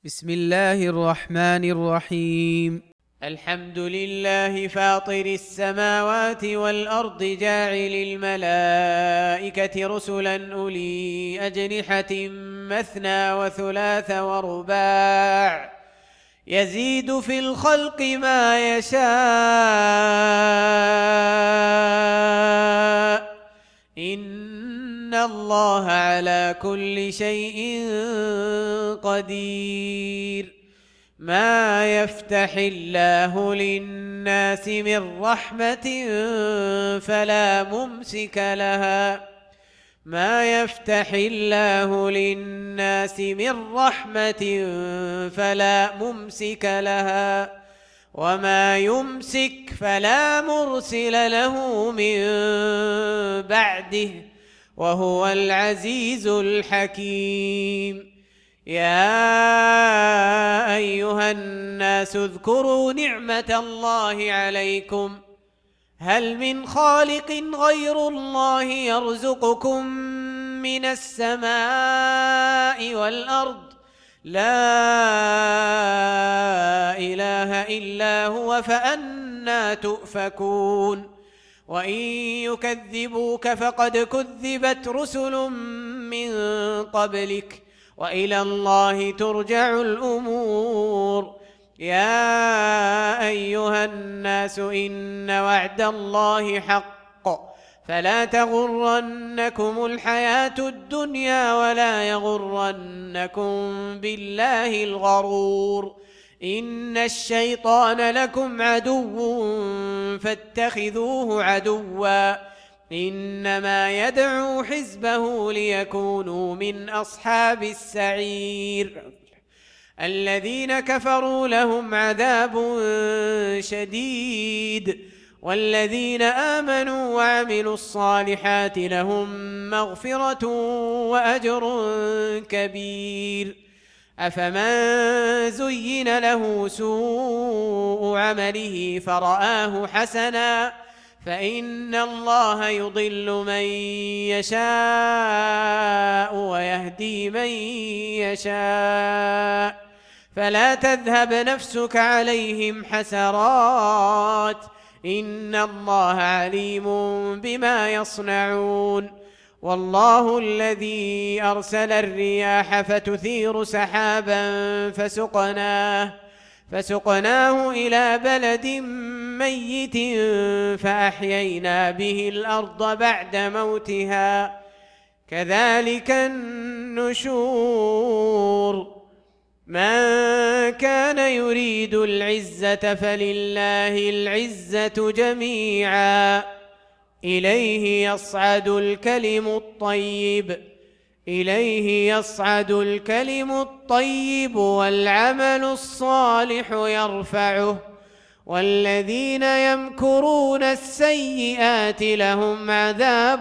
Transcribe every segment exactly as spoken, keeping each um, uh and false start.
بسم الله الرحمن الرحيم. الحمد لله فاطر السماوات والأرض جاعل الملائكة رسلا أولي أجنحة مثنى وثلاث ورباع يزيد في الخلق ما يشاء إن الله على كل شيء قدير. ما يفتح الله للناس من رحمة فلا ممسك لها ما يفتح الله للناس من رحمة فلا ممسك لها وما يمسك فلا مرسل له من بعده وهو العزيز الحكيم. يا أيها الناس اذكروا نعمة الله عليكم هل من خالق غير الله يرزقكم من السماء والأرض لا إله إلا هو فأنى تؤفكون. وإن يكذبوك فقد كذبت رسل من قبلك وإلى الله ترجع الأمور. يا أيها الناس إن وعد الله حق فلا تغرنكم الحياة الدنيا ولا يغرنكم بالله الغرور. إن الشيطان لكم عدو فاتخذوه عدوا إنما يدعو حزبه ليكونوا من أصحاب السعير. الذين كفروا لهم عذاب شديد والذين آمنوا وعملوا الصالحات لهم مغفرة وأجر كبير. أفمن زين له سوء عمله فرآه حسنا فإن الله يضل من يشاء ويهدي من يشاء فلا تذهب نفسك عليهم حسرات إن الله عليم بما يصنعون. والله الذي أرسل الرياح فتثير سحابا فسقناه فسقناه إلى بلد ميت فأحيينا به الأرض بعد موتها كذلك النشور. من كان يريد العزة فلله العزة جميعا إليه يصعد الكلم الطيب إليه يصعد الكلم الطيب والعمل الصالح يرفعه والذين يمكرون السيئات لهم عذاب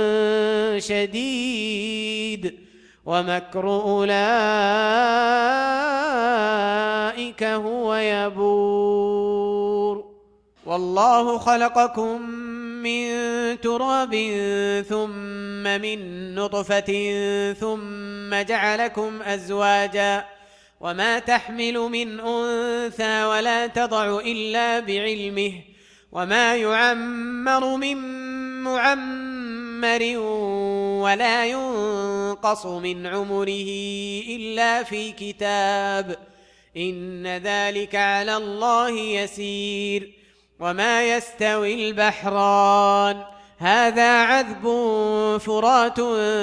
شديد ومكر أولئك هو يبور. والله خلقكم من تراب ثم من نطفة ثم جعلكم أزواجا وما تحمل من أنثى ولا تضع إلا بعلمه وما يعمر من معمر ولا ينقص من عمره إلا في كتاب إن ذلك على الله يسير. وما يستوي البحران هذا عذب فرات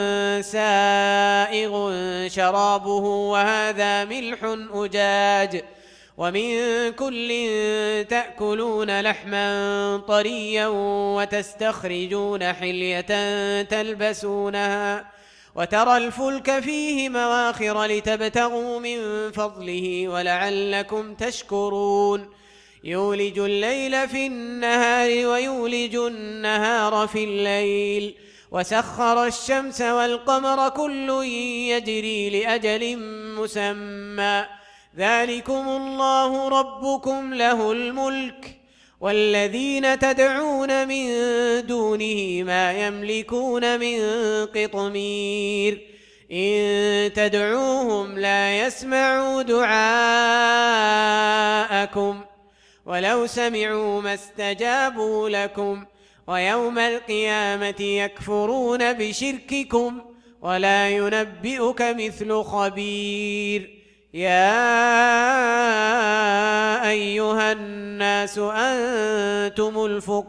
سائغ شرابه وهذا ملح أجاج ومن كل تأكلون لحما طريا وتستخرجون حلية تلبسونها وترى الفلك فيه مواخر لتبتغوا من فضله ولعلكم تشكرون. يولج الليل في النهار ويولج النهار في الليل وسخر الشمس والقمر كل يجري لأجل مسمى ذلكم الله ربكم له الملك والذين تدعون من دونه ما يملكون من قطمير إن تدعوهم لا يسمعوا دعاءكم ولو سمعوا ما استجابوا لكم ويوم القيامة يكفرون بشرككم ولا ينبئك مثل خبير. يا أيها الناس أنتم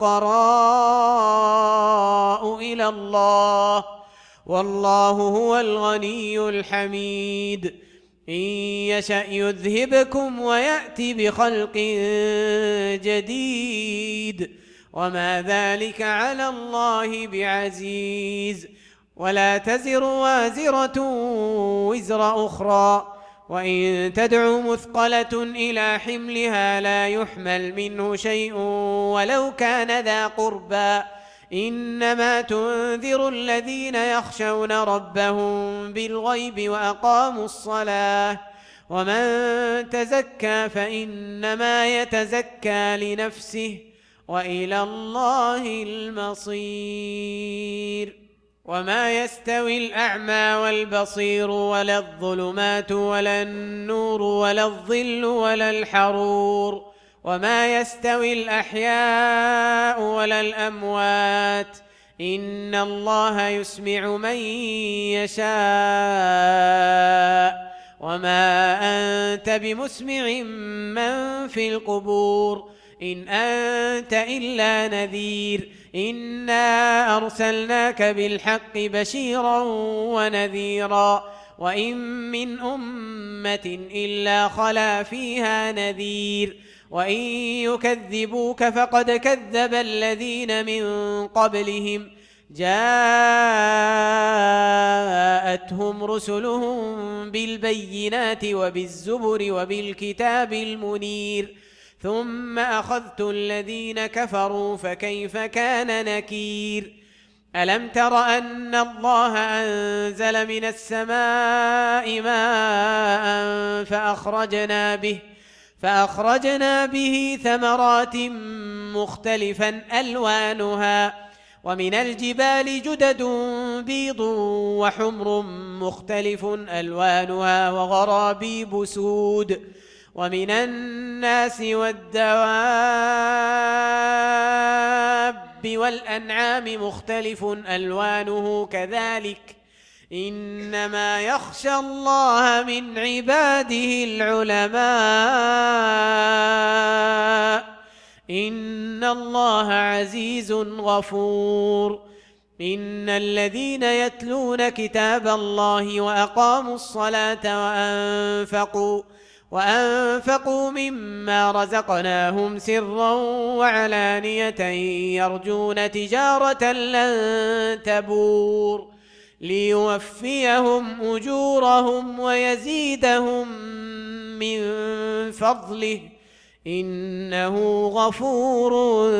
الفقراء إلى الله والله هو الغني الحميد. إن يشأ يذهبكم ويأتي بخلق جديد وما ذلك على الله بعزيز. ولا تزر وازرة وزر أخرى وإن تدع مثقلة إلى حملها لا يحمل منه شيء ولو كان ذا قربى إنما تنذر الذين يخشون ربهم بالغيب وأقاموا الصلاة ومن تزكى فإنما يتزكى لنفسه وإلى الله المصير. وما يستوي الأعمى والبصير ولا الظلمات ولا النور ولا الظل ولا الحرور وما يستوي الأحياء ولا الأموات إن الله يسمع من يشاء وما أنت بمسمع من في القبور إن أنت إلا نذير. إنا أرسلناك بالحق بشيرا ونذيرا وإن من أمة إلا خلا فيها نذير وإن يكذبوك فقد كذب الذين من قبلهم جاءتهم رسلهم بالبينات وبالزبر وبالكتاب المنير ثم أخذت الذين كفروا فكيف كان نكير. ألم تر أن الله أنزل من السماء ماء فأخرجنا به فأخرجنا به ثمرات مختلفا ألوانها ومن الجبال جدد بيض وحمر مختلف ألوانها وغرابيب سود ومن الناس والدواب والأنعام مختلف ألوانه كذلك إنما يخشى الله من عباده العلماء إن الله عزيز غفور. إن الذين يتلون كتاب الله وأقاموا الصلاة وأنفقوا وأنفقوا مما رزقناهم سرا وعلانية يرجون تجارة لن تبور ليوفيهم أجورهم ويزيدهم من فضله إنه غفور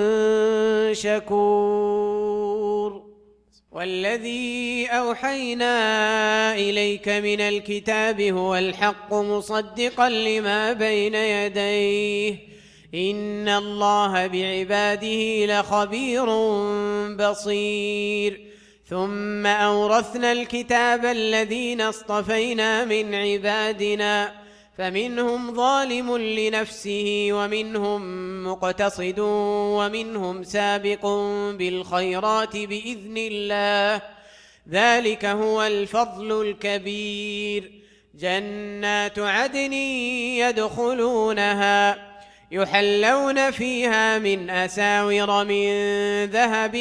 شكور. والذي أوحينا إليك من الكتاب هو الحق مصدقا لما بين يديه إن الله بعباده لخبير بصير. ثم أورثنا الكتاب الذين اصطفينا من عبادنا فمنهم ظالم لنفسه ومنهم مقتصد ومنهم سابق بالخيرات بإذن الله ذلك هو الفضل الكبير. جنات عدن يدخلونها يحلون فيها من أساور من ذهب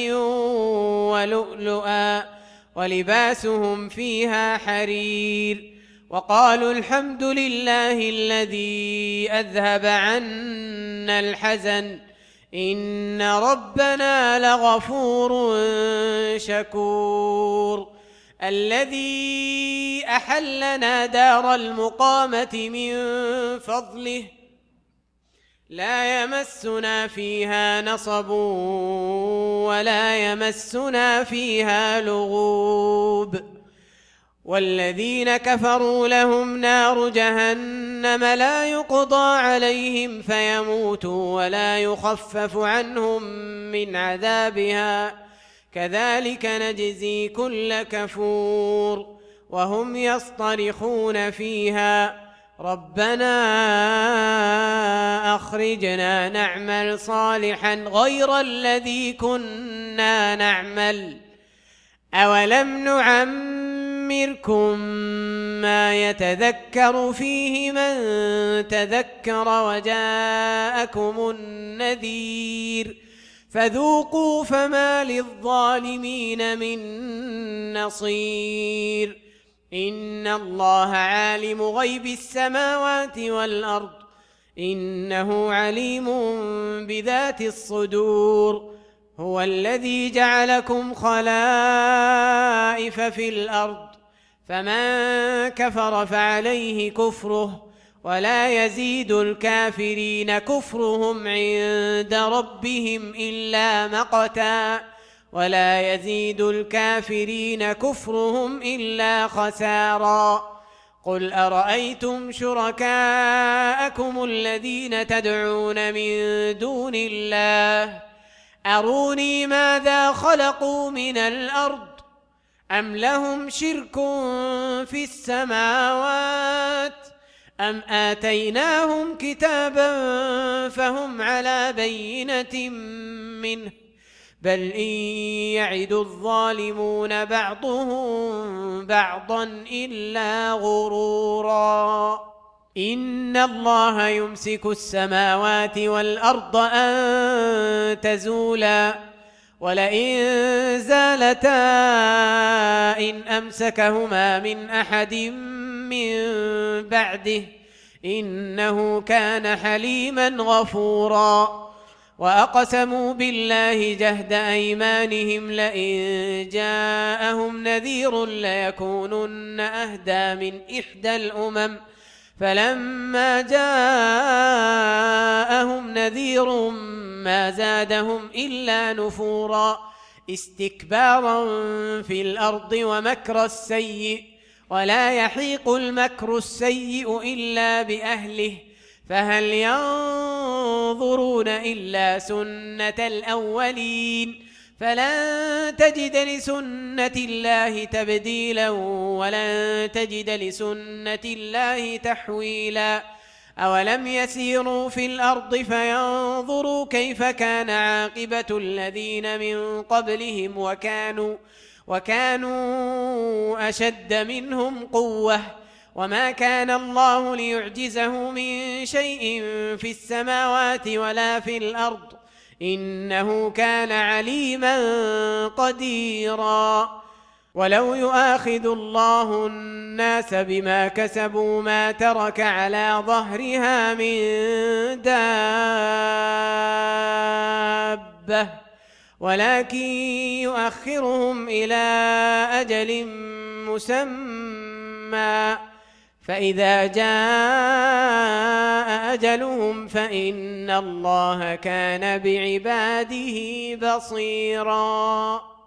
ولؤلؤا ولباسهم فيها حرير وقالوا الحمد لله الذي أذهب عنا الحزن إن ربنا لغفور شكور. الذي أحلنا دار المقامة من فضله لا يمسنا فيها نصب ولا يمسنا فيها لغوب. والذين كفروا لهم نار جهنم لا يقضى عليهم فيموتوا ولا يخفف عنهم من عذابها كذلك نجزي كل كفور. وهم يصطرخون فيها ربنا أخرجنا نعمل صالحا غير الذي كنا نعمل أولم نعمركم ما يتذكر فيه من تذكر وجاءكم النذير فذوقوا فما للظالمين من نصير إن الله عالم غيب السماوات والأرض إنه عليم بذات الصدور هو الذي جعلكم خلائف في الأرض فمن كفر فعليه كفره ولا يزيد الكافرين كفرهم عند ربهم إلا مقتا ولا يزيد الكافرين كفرهم إلا خسارا قل أرأيتم شركاءكم الذين تدعون من دون الله أروني ماذا خلقوا من الأرض أم لهم شرك في السماوات أم آتيناهم كتابا فهم على بينة منه بل إن يعد الظالمون بعضهم بعضا إلا غرورا إن الله يمسك السماوات والأرض أن تزولا ولئن زالتا إن أمسكهما من أحد من بعده إنه كان حليما غفورا وأقسموا بالله جهد أيمانهم لئن جاءهم نذير ليكونن أهدى من إحدى الأمم فلما جاءهم نذير ما زادهم إلا نفورا استكبارا في الأرض ومكر السيء ولا يحيق المكر السيء إلا بأهله فهل ينظرون إلا سنة الأولين فلن تجد لسنة الله تبديلا ولن تجد لسنة الله تحويلا أولم يسيروا في الأرض فينظروا كيف كان عاقبة الذين من قبلهم وكانوا وكانوا أشد منهم قوة وما كان الله ليعجزه من شيء في السماوات ولا في الأرض إنه كان عليما قديرا ولو يؤاخذ الله الناس بما كسبوا ما ترك على ظهرها من دابة ولكن يؤخرهم إلى أجل مسمى فإذا جاء أجلهم فإن الله كان بعباده بصيراً